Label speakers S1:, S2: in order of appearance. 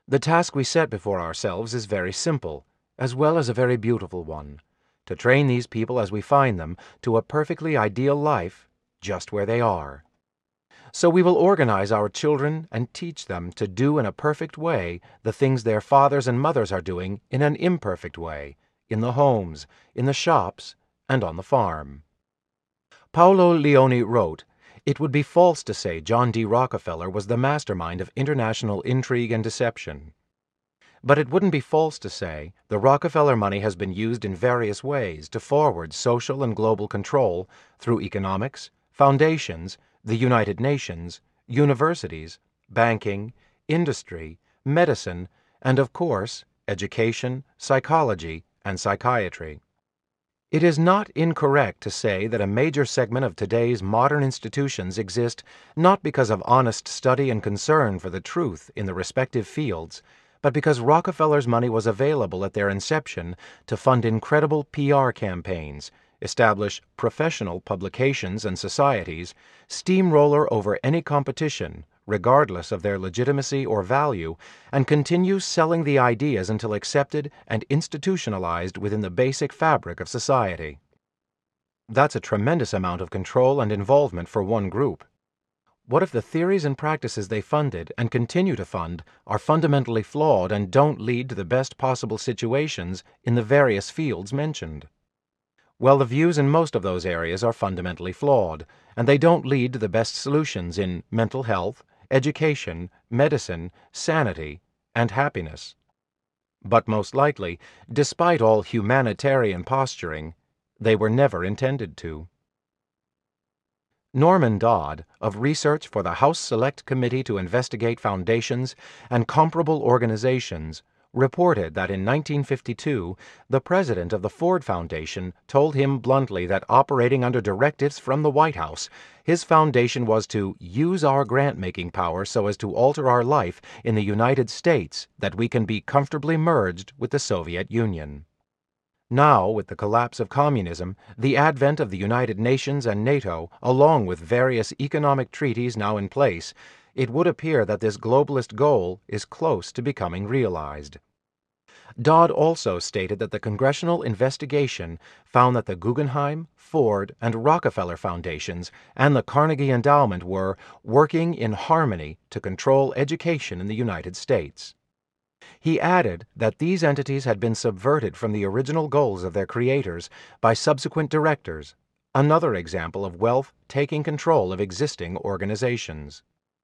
S1: The task we set before ourselves is very simple, as well as a very beautiful one: to train these people as we find them to a perfectly ideal life just where they are. So we will organize our children and teach them to do in a perfect way the things their fathers and mothers are doing in an imperfect way, in the homes, in the shops, and on the farm. Paolo Leone wrote, "It would be false to say John D. Rockefeller was the mastermind of international intrigue and deception. But it wouldn't be false to say the Rockefeller money has been used in various ways to forward social and global control through economics, foundations, the United Nations, universities, banking, industry, medicine, and of course, education, psychology, and psychiatry. It is not incorrect to say that a major segment of today's modern institutions exist not because of honest study and concern for the truth in the respective fields, but because Rockefeller's money was available at their inception to fund incredible PR campaigns, establish professional publications and societies, steamroller over any competition, regardless of their legitimacy or value, and continue selling the ideas until accepted and institutionalized within the basic fabric of society. That's a tremendous amount of control and involvement for one group. What if the theories and practices they funded and continue to fund are fundamentally flawed and don't lead to the best possible situations in the various fields mentioned? Well, the views in most of those areas are fundamentally flawed, and they don't lead to the best solutions in mental health, education, medicine, sanity, and happiness. But most likely, despite all humanitarian posturing, they were never intended to. Norman Dodd, of Research for the House Select Committee to Investigate Foundations and Comparable Organizations, reported that in 1952, the president of the Ford Foundation told him bluntly that operating under directives from the White House, his foundation was to use our grant-making power so as to alter our life in the United States that we can be comfortably merged with the Soviet Union. Now, with the collapse of communism, the advent of the United Nations and NATO, along with various economic treaties now in place, it would appear that this globalist goal is close to becoming realized. Dodd also stated that the congressional investigation found that the Guggenheim, Ford, and Rockefeller Foundations and the Carnegie Endowment were working in harmony to control education in the United States. He added that these entities had been subverted from the original goals of their creators by subsequent directors, another example of wealth taking control of existing organizations.